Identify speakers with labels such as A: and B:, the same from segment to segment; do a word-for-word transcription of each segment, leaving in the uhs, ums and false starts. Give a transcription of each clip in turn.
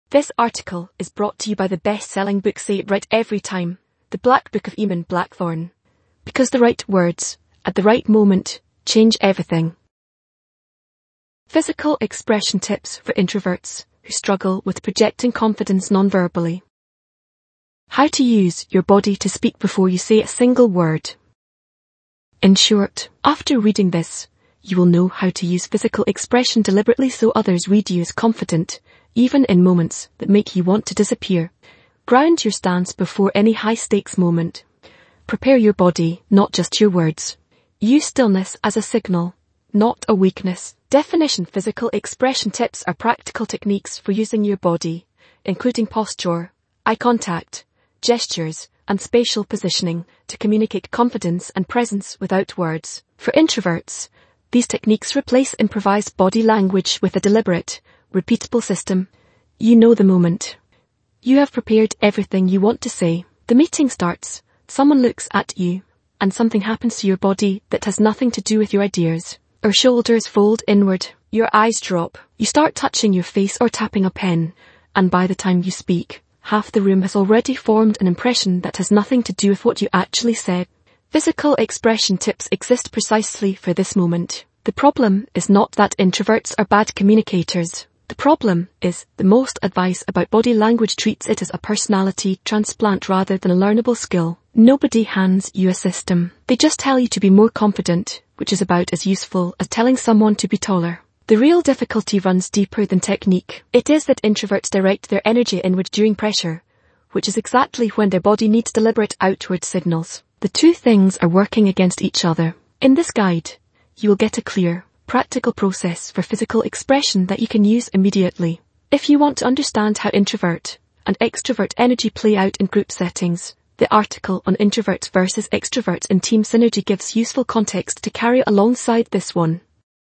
A: This article is brought to you by the best-selling book Say It Right Every Time, The Black Book of Eamon Blackthorne. Because the right words, at the right moment, change everything. Physical expression tips for introverts who struggle with projecting confidence non-verbally. How to use your body to speak before you say a single word. In short, after reading this, you will know how to use physical expression deliberately so others read you as confident, even in moments that make you want to disappear. Ground your stance before any high-stakes moment. Prepare your body, not just your words. Use stillness as a signal, not a weakness. Definition: physical expression tips are practical techniques for using your body, including posture, eye contact, gestures, and spatial positioning to communicate confidence and presence without words. For introverts, these techniques replace improvised body language with a deliberate, repeatable system. You know the moment. You have prepared everything you want to say. The meeting starts, someone looks at you, and something happens to your body that has nothing to do with your ideas. Your shoulders fold inward, your eyes drop, you start touching your face or tapping a pen, and by the time you speak, half the room has already formed an impression that has nothing to do with what you actually said. Physical expression tips exist precisely for this moment. The problem is not that introverts are bad communicators. The problem is that most advice about body language treats it as a personality transplant rather than a learnable skill. Nobody hands you a system. They just tell you to be more confident, which is about as useful as telling someone to be taller. The real difficulty runs deeper than technique. It is that introverts direct their energy inward during pressure, which is exactly when their body needs deliberate outward signals. The two things are working against each other. In this guide, you will get a clear, practical process for physical expression that you can use immediately. If you want to understand how introvert and extrovert energy play out in group settings, the article on introverts versus extroverts in team synergy gives useful context to carry alongside this one.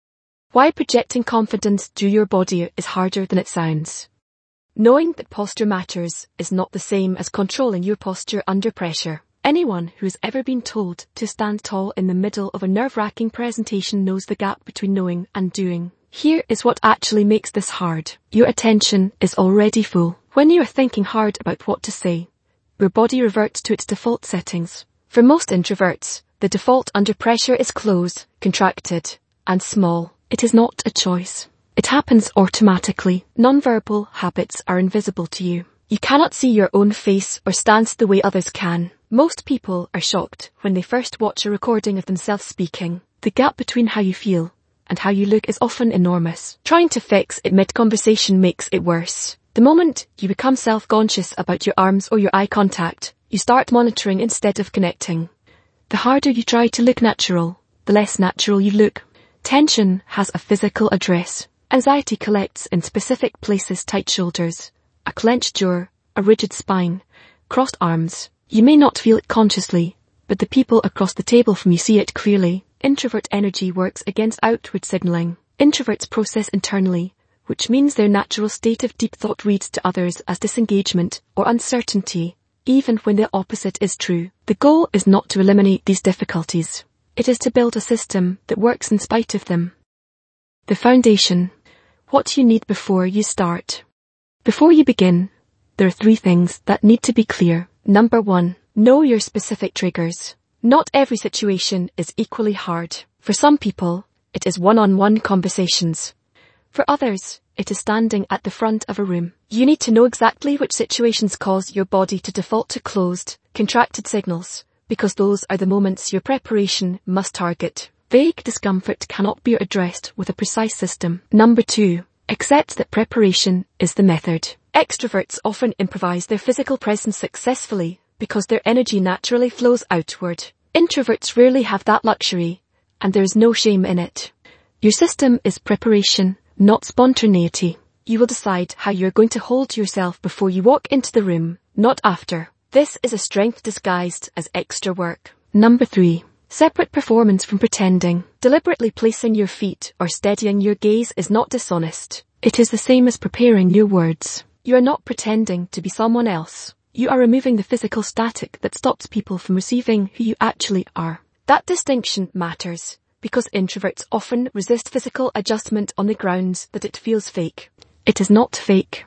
A: Why projecting confidence through your body is harder than it sounds. Knowing that posture matters is not the same as controlling your posture under pressure. Anyone who has ever been told to stand tall in the middle of a nerve-wracking presentation knows the gap between knowing and doing. Here is what actually makes this hard. Your attention is already full. When you are thinking hard about what to say, your body reverts to its default settings. For most introverts, the default under pressure is closed, contracted, and small. It is not a choice. It happens automatically. Non-verbal habits are invisible to you. You cannot see your own face or stance the way others can. Most people are shocked when they first watch a recording of themselves speaking. The gap between how you feel and how you look is often enormous. Trying to fix it mid-conversation makes it worse. The moment you become self-conscious about your arms or your eye contact, you start monitoring instead of connecting. The harder you try to look natural, the less natural you look. Tension has a physical address. Anxiety collects in specific places: tight shoulders, a clenched jaw, a rigid spine, crossed arms. You may not feel it consciously, but the people across the table from you see it clearly. Introvert energy works against outward signaling. Introverts process internally, which means their natural state of deep thought reads to others as disengagement or uncertainty, even when the opposite is true. The goal is not to eliminate these difficulties. It is to build a system that works in spite of them. The foundation. What you need before you start. Before you begin, there are three things that need to be clear. Number one, know your specific triggers. Not every situation is equally hard. For some people, it is one-on-one conversations. For others, it is standing at the front of a room. You need to know exactly which situations cause your body to default to closed, contracted signals, because those are the moments your preparation must target. Vague discomfort cannot be addressed with a precise system. Number two, accept that preparation is the method. Extroverts often improvise their physical presence successfully because their energy naturally flows outward. Introverts rarely have that luxury, and there is no shame in it. Your system is preparation, not spontaneity. You will decide how you're going to hold yourself before you walk into the room, not after. This is a strength disguised as extra work. Number three, separate performance from pretending. Deliberately placing your feet or steadying your gaze is not dishonest. It is the same as preparing your words. You are not pretending to be someone else. You are removing the physical static that stops people from receiving who you actually are. That distinction matters because introverts often resist physical adjustment on the grounds that it feels fake. It is not fake.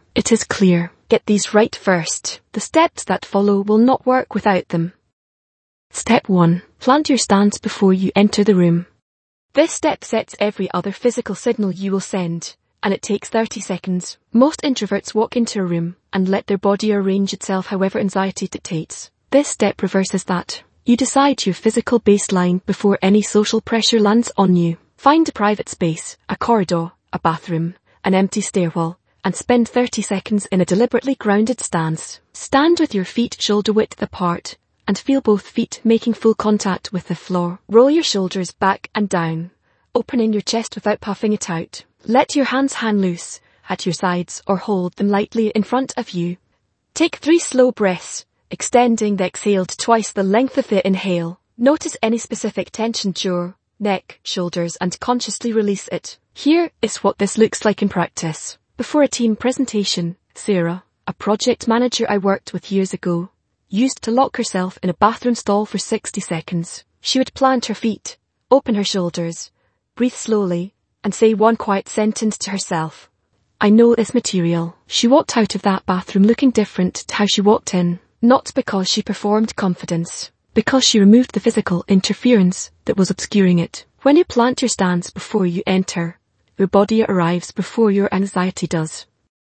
A: It is clear. Get these right first. The steps that follow will not work without them. Step one. Plant your stance before you enter the room. This step sets every other physical signal you will send, and it takes thirty seconds. Most introverts walk into a room and let their body arrange itself however anxiety dictates. This step reverses that. You decide your physical baseline before any social pressure lands on you. Find a private space, a corridor, a bathroom, an empty stairwell, and spend thirty seconds in a deliberately grounded stance. Stand with your feet shoulder width apart, and feel both feet making full contact with the floor. Roll your shoulders back and down, opening your chest without puffing it out. Let your hands hang loose at your sides or hold them lightly in front of you. Take three slow breaths, extending the exhale to twice the length of the inhale. Notice any specific tension, jaw, neck, shoulders, and consciously release it. Here is what this looks like in practice. Before a team presentation, Sarah, a project manager I worked with years ago, used to lock herself in a bathroom stall for sixty seconds. She would plant her feet, open her shoulders, breathe slowly, and say one quiet sentence to herself. I know this material. She walked out of that bathroom looking different to how she walked in, not because she performed confidence, because she removed the physical interference that was obscuring it. When you plant your stance before you enter, your body arrives before your anxiety does.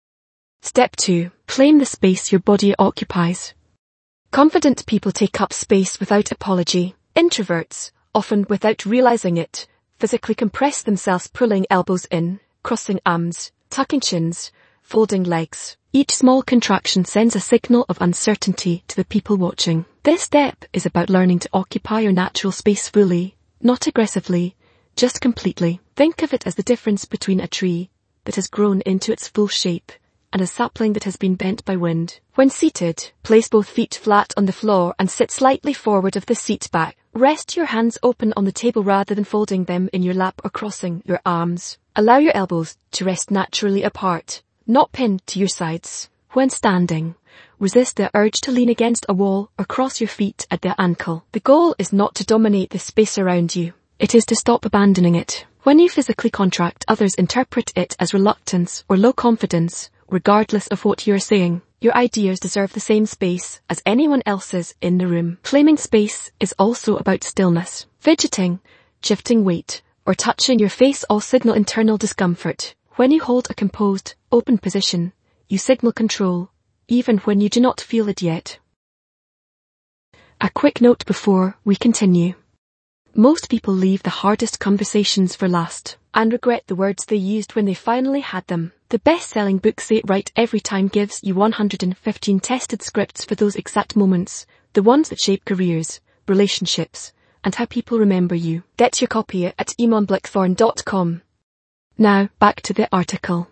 A: Step two. Claim the space your body occupies. Confident people take up space without apology. Introverts, often without realizing it, physically compress themselves, pulling elbows in, crossing arms, tucking chins, folding legs. Each small contraction sends a signal of uncertainty to the people watching. This step is about learning to occupy your natural space fully, not aggressively, just completely. Think of it as the difference between a tree that has grown into its full shape and a sapling that has been bent by wind. When seated, place both feet flat on the floor and sit slightly forward of the seat back. Rest your hands open on the table rather than folding them in your lap or crossing your arms. Allow your elbows to rest naturally apart, not pinned to your sides. When standing, resist the urge to lean against a wall or cross your feet at the ankle. The goal is not to dominate the space around you. It is to stop abandoning it. When you physically contract, others interpret it as reluctance or low confidence, regardless of what you are saying. Your ideas deserve the same space as anyone else's in the room. Claiming space is also about stillness. Fidgeting, shifting weight, or touching your face all signal internal discomfort. When you hold a composed, open position, you signal control, even when you do not feel it yet. A quick note before we continue. Most people leave the hardest conversations for last and regret the words they used when they finally had them. The best-selling book Say It Right Every Time gives you one hundred fifteen tested scripts for those exact moments, the ones that shape careers, relationships, and how people remember you. Get your copy at eamon blackthorn dot com. Now, back to the article.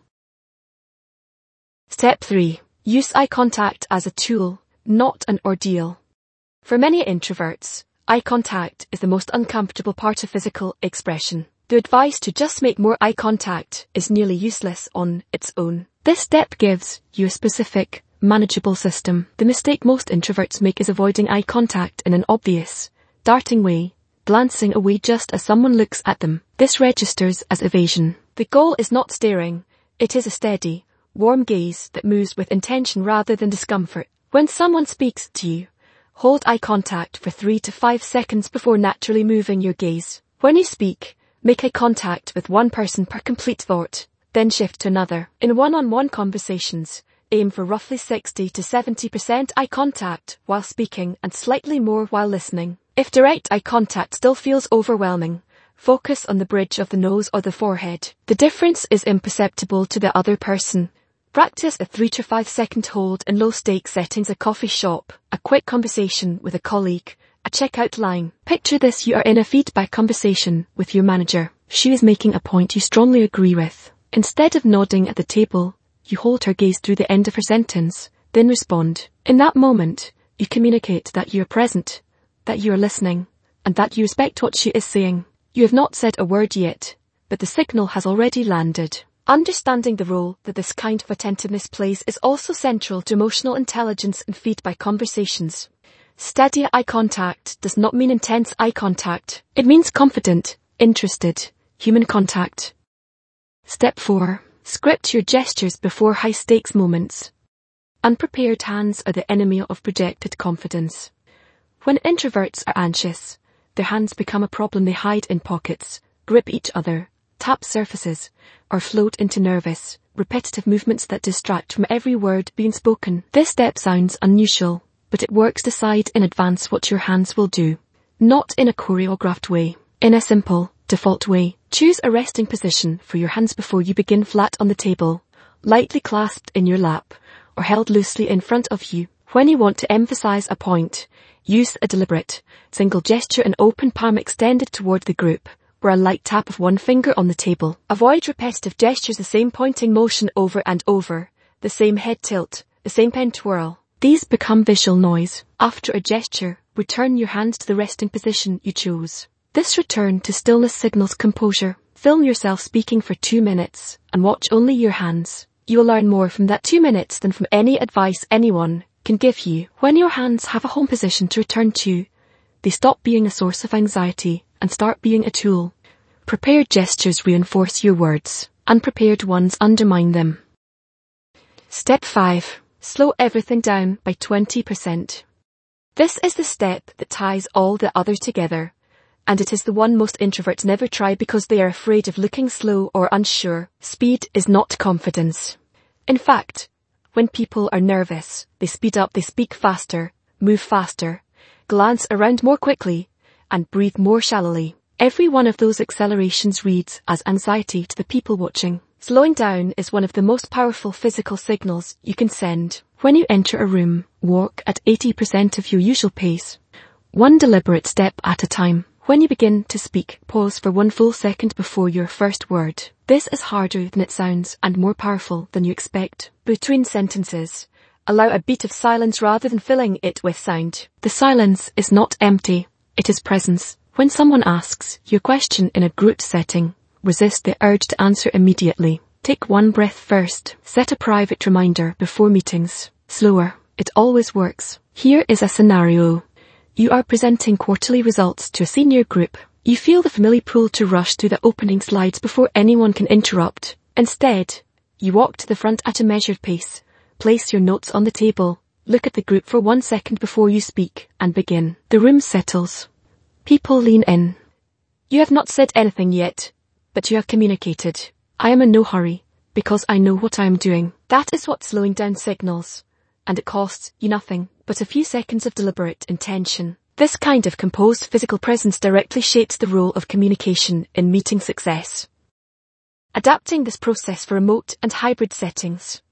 A: Step three. Use eye contact as a tool, not an ordeal. For many introverts, eye contact is the most uncomfortable part of physical expression. The advice to just make more eye contact is nearly useless on its own. This step gives you a specific, manageable system. The mistake most introverts make is avoiding eye contact in an obvious, darting way, glancing away just as someone looks at them. This registers as evasion. The goal is not staring. It is a steady, warm gaze that moves with intention rather than discomfort. When someone speaks to you, hold eye contact for three to five seconds before naturally moving your gaze. When you speak, make eye contact with one person per complete thought, then shift to another. In one-on-one conversations, aim for roughly sixty to seventy percent eye contact while speaking and slightly more while listening. If direct eye contact still feels overwhelming, focus on the bridge of the nose or the forehead. The difference is imperceptible to the other person. Practice a three to five second hold in low-stakes settings: a coffee shop, a quick conversation with a colleague, a checkout line. Picture this: you are in a feedback conversation with your manager. She is making a point you strongly agree with. Instead of nodding at the table, you hold her gaze through the end of her sentence, then respond. In that moment, you communicate that you are present, that you are listening, and that you respect what she is saying. You have not said a word yet, but the signal has already landed. Understanding the role that this kind of attentiveness plays is also central to emotional intelligence and feedback conversations. Steady eye contact does not mean intense eye contact. It means confident, interested, human contact. Step four. Script your gestures before high-stakes moments. Unprepared hands are the enemy of projected confidence. When introverts are anxious, their hands become a problem. They hide in pockets, grip each other, tap surfaces, or float into nervous, repetitive movements that distract from every word being spoken. This step sounds unusual, but it works. Decide in advance what your hands will do. Not in a choreographed way. In a simple, default way. Choose a resting position for your hands before you begin, flat on the table, lightly clasped in your lap, or held loosely in front of you. When you want to emphasize a point, use a deliberate, single gesture, an open palm extended toward the group, or a light tap of one finger on the table. Avoid repetitive gestures, the same pointing motion over and over, the same head tilt, the same pen twirl. These become visual noise. After a gesture, return your hands to the resting position you chose. This return to stillness signals composure. Film yourself speaking for two minutes and watch only your hands. You will learn more from that two minutes than from any advice anyone can give you. When your hands have a home position to return to, they stop being a source of anxiety and start being a tool. Prepared gestures reinforce your words. Unprepared ones undermine them. Step five. Slow everything down by twenty percent. This is the step that ties all the others together, and it is the one most introverts never try because they are afraid of looking slow or unsure. Speed is not confidence. In fact, when people are nervous, they speed up, they speak faster, move faster, glance around more quickly, and breathe more shallowly. Every one of those accelerations reads as anxiety to the people watching. Slowing down is one of the most powerful physical signals you can send. When you enter a room, walk at eighty percent of your usual pace, one deliberate step at a time. When you begin to speak, pause for one full second before your first word. This is harder than it sounds and more powerful than you expect. Between sentences, allow a beat of silence rather than filling it with sound. The silence is not empty, it is presence. When someone asks your question in a group setting, resist the urge to answer immediately. Take one breath first. Set a private reminder before meetings. Slower. It always works. Here is a scenario. You are presenting quarterly results to a senior group. You feel the familiar pull to rush through the opening slides before anyone can interrupt. Instead, you walk to the front at a measured pace. Place your notes on the table. Look at the group for one second before you speak and begin. The room settles. People lean in. You have not said anything yet, but you have communicated. I am in no hurry, because I know what I am doing. That is what slowing down signals, and it costs you nothing but a few seconds of deliberate intention. This kind of composed physical presence directly shapes the role of communication in meeting success. Adapting this process for remote and hybrid settings.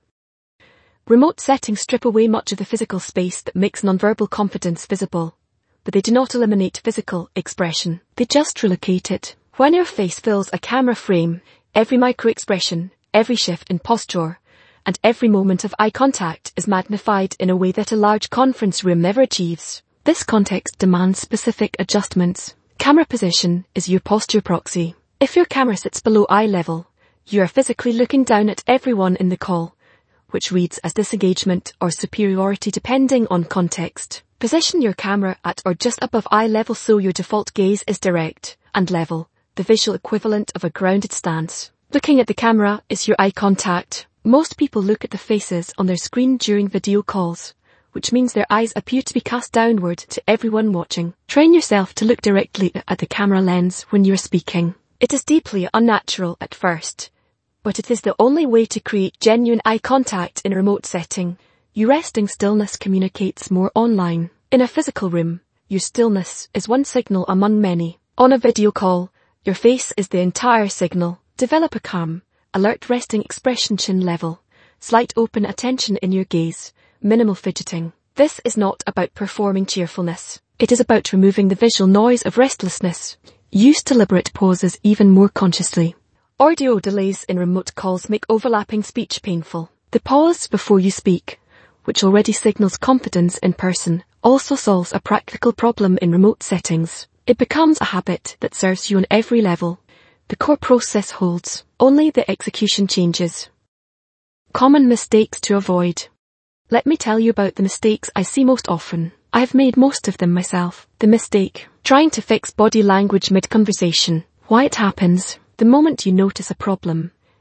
A: Remote settings strip away much of the physical space that makes nonverbal confidence visible, but they do not eliminate physical expression. They just relocate it. When your face fills a camera frame, every micro-expression, every shift in posture, and every moment of eye contact is magnified in a way that a large conference room never achieves. This context demands specific adjustments. Camera position is your posture proxy. If your camera sits below eye level, you are physically looking down at everyone in the call, which reads as disengagement or superiority depending on context. Position your camera at or just above eye level so your default gaze is direct and level, the visual equivalent of a grounded stance. Looking at the camera is your eye contact. Most people look at the faces on their screen during video calls, which means their eyes appear to be cast downward to everyone watching. Train yourself to look directly at the camera lens when you're speaking. It is deeply unnatural at first, but it is the only way to create genuine eye contact in a remote setting. Your resting stillness communicates more online. In a physical room, your stillness is one signal among many. On a video call, your face is the entire signal. Develop a calm, alert resting expression, chin level, slight open attention in your gaze, minimal fidgeting. This is not about performing cheerfulness. It is about removing the visual noise of restlessness. Use deliberate pauses even more consciously. Audio delays in remote calls make overlapping speech painful. The pause before you speak, which already signals confidence in person, also solves a practical problem in remote settings. It becomes a habit that serves you on every level. The core process holds, only the execution changes. Common mistakes to avoid. Let me tell you about the mistakes I see most often. I have made most of them myself. The mistake. Trying to fix body language mid-conversation. Why it happens. The moment you notice a problem,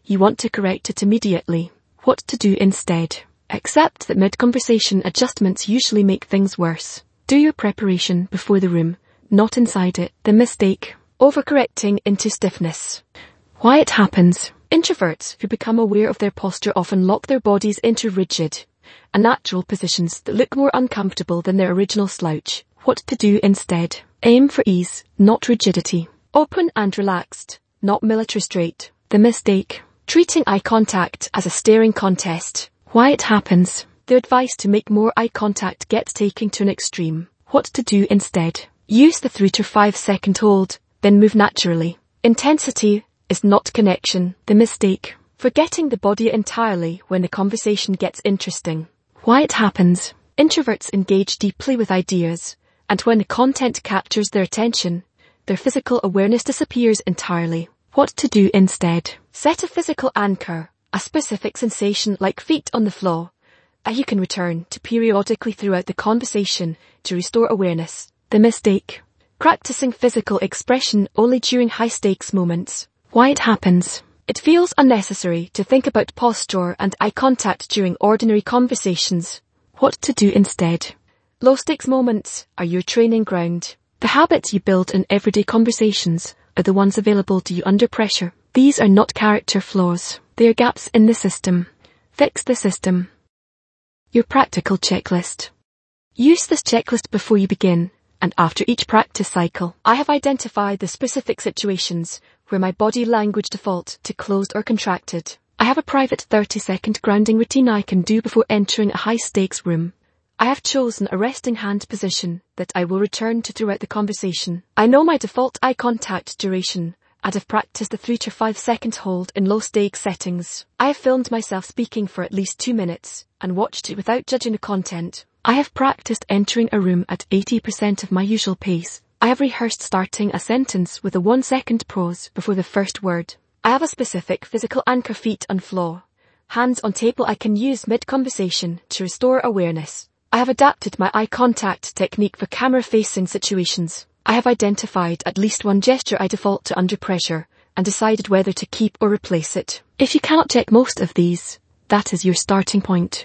A: You want to correct it immediately. What to do instead? Accept that mid-conversation adjustments usually make things worse. Do your preparation before the room, not inside it. The mistake: overcorrecting into stiffness. Why it happens. Introverts who become aware of their posture often lock their bodies into rigid, unnatural positions that look more uncomfortable than their original slouch. What to do instead? Aim for ease, not rigidity. Open and relaxed, not military straight. The mistake: treating eye contact as a staring contest. Why it happens. The advice to make more eye contact gets taken to an extreme. What to do instead? Use the three to five second hold, then move naturally. Intensity is not connection. The mistake: forgetting the body entirely when the conversation gets interesting. Why it happens. Introverts engage deeply with ideas, and when the content captures their attention, their physical awareness disappears entirely. What to do instead? Set a physical anchor, a specific sensation like feet on the floor, that you can return to periodically throughout the conversation to restore awareness. The mistake: practicing physical expression only during high-stakes moments. Why it happens. It feels unnecessary to think about posture and eye contact during ordinary conversations. What to do instead? Low-stakes moments are your training ground. The habits you build in everyday conversations are the ones available to you under pressure. These are not character flaws. They are gaps in the system. Fix the system. Your practical checklist. Use this checklist before you begin and after each practice cycle. I have identified the specific situations where my body language default to closed or contracted. I have a private thirty second grounding routine I can do before entering a high-stakes room. I have chosen a resting hand position that I will return to throughout the conversation. I know my default eye contact duration and have practiced the three to five second hold in low-stakes settings. I have filmed myself speaking for at least two minutes and watched it without judging the content. I have practiced entering a room at eighty percent of my usual pace. I have rehearsed starting a sentence with a one second pause before the first word. I have a specific physical anchor: feet on floor, hands on table I can use mid-conversation to restore awareness. I have adapted my eye contact technique for camera-facing situations. I have identified at least one gesture I default to under pressure and decided whether to keep or replace it. If you cannot check most of these, that is your starting point.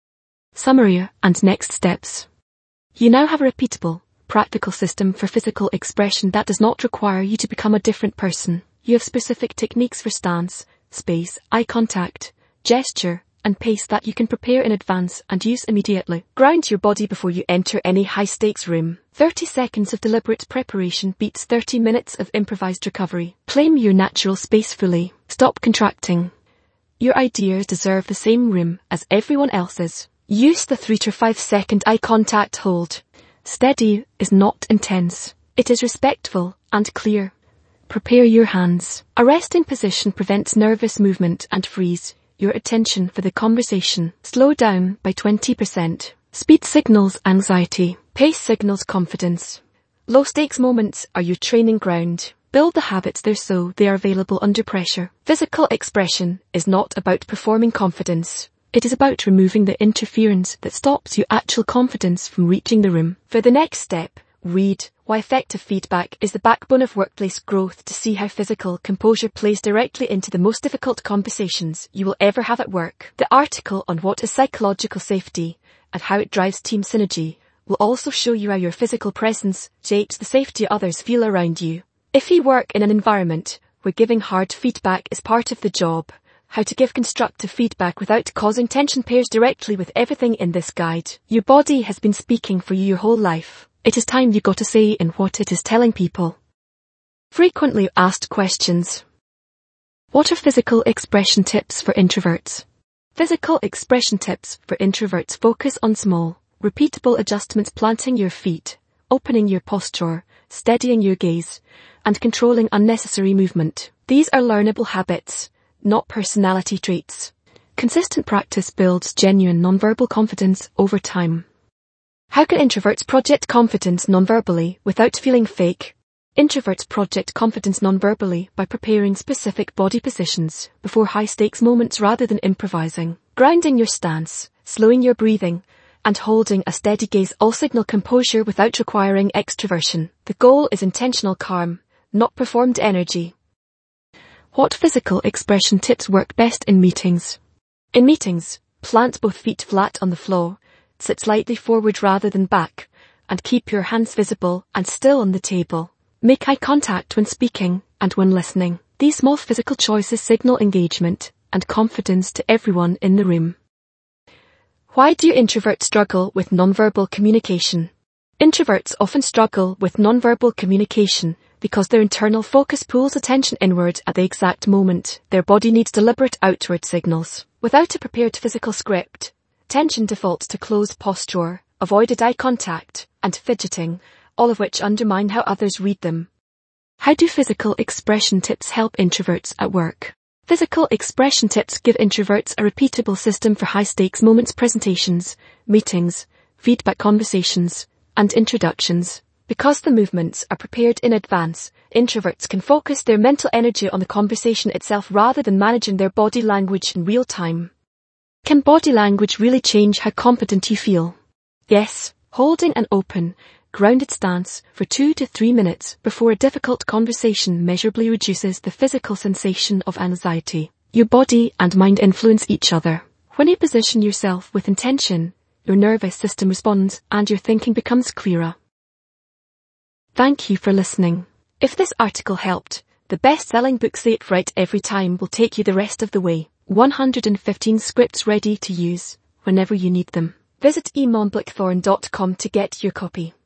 A: Summary and next steps. You now have a repeatable, practical system for physical expression that does not require you to become a different person. You have specific techniques for stance, space, eye contact, gesture, and pace that you can prepare in advance and use immediately. Ground your body before you enter any high-stakes room. thirty seconds of deliberate preparation beats thirty minutes of improvised recovery. Claim your natural space fully. Stop contracting. Your ideas deserve the same room as everyone else's. Use the three to five second eye contact hold. Steady is not intense. It is respectful and clear. Prepare your hands. A resting position prevents nervous movement and frees your attention for the conversation. Slow down by twenty percent. Speed signals anxiety. Pace signals confidence. Low-stakes moments are your training ground. Build the habits there so they are available under pressure. Physical expression is not about performing confidence. It is about removing the interference that stops your actual confidence from reaching the room. For the next step, read Why Effective Feedback is the Backbone of Workplace Growth to see how physical composure plays directly into the most difficult conversations you will ever have at work. The article on what is psychological safety and how it drives team synergy will also show you how your physical presence shapes the safety others feel around you. If you work in an environment where giving hard feedback is part of the job, how to give constructive feedback without causing tension pairs directly with everything in this guide. Your body has been speaking for you your whole life. It is time you got a say in what it is telling people. Frequently asked questions. What are physical expression tips for introverts? Physical expression tips for introverts focus on small, repeatable adjustments: planting your feet, opening your posture, steadying your gaze, and controlling unnecessary movement. These are learnable habits, not personality traits. Consistent practice builds genuine nonverbal confidence over time. How can introverts project confidence nonverbally without feeling fake? Introverts project confidence nonverbally by preparing specific body positions before high-stakes moments rather than improvising. Grounding your stance, slowing your breathing, and holding a steady gaze all signal composure without requiring extroversion. The goal is intentional calm, not performed energy. What physical expression tips work best in meetings? In meetings, plant both feet flat on the floor, sit slightly forward rather than back, and keep your hands visible and still on the table. Make eye contact when speaking and when listening. These small physical choices signal engagement and confidence to everyone in the room. Why do introverts struggle with nonverbal communication? Introverts often struggle with nonverbal communication because their internal focus pulls attention inward at the exact moment. Their body needs deliberate outward signals. Without a prepared physical script, attention defaults to closed posture, avoided eye contact, and fidgeting, all of which undermine how others read them. How do physical expression tips help introverts at work? Physical expression tips give introverts a repeatable system for high-stakes moments, presentations, meetings, feedback conversations, and introductions. Because the movements are prepared in advance, introverts can focus their mental energy on the conversation itself rather than managing their body language in real time. Can body language really change how confident you feel? Yes, holding an open, grounded stance for two to three minutes before a difficult conversation measurably reduces the physical sensation of anxiety. Your body and mind influence each other. When you position yourself with intention, your nervous system responds and your thinking becomes clearer. Thank you for listening. If this article helped, the best-selling book Say It Right Every Time will take you the rest of the way. one hundred fifteen scripts ready to use whenever you need them. Visit e mom blackthorn dot com to get your copy.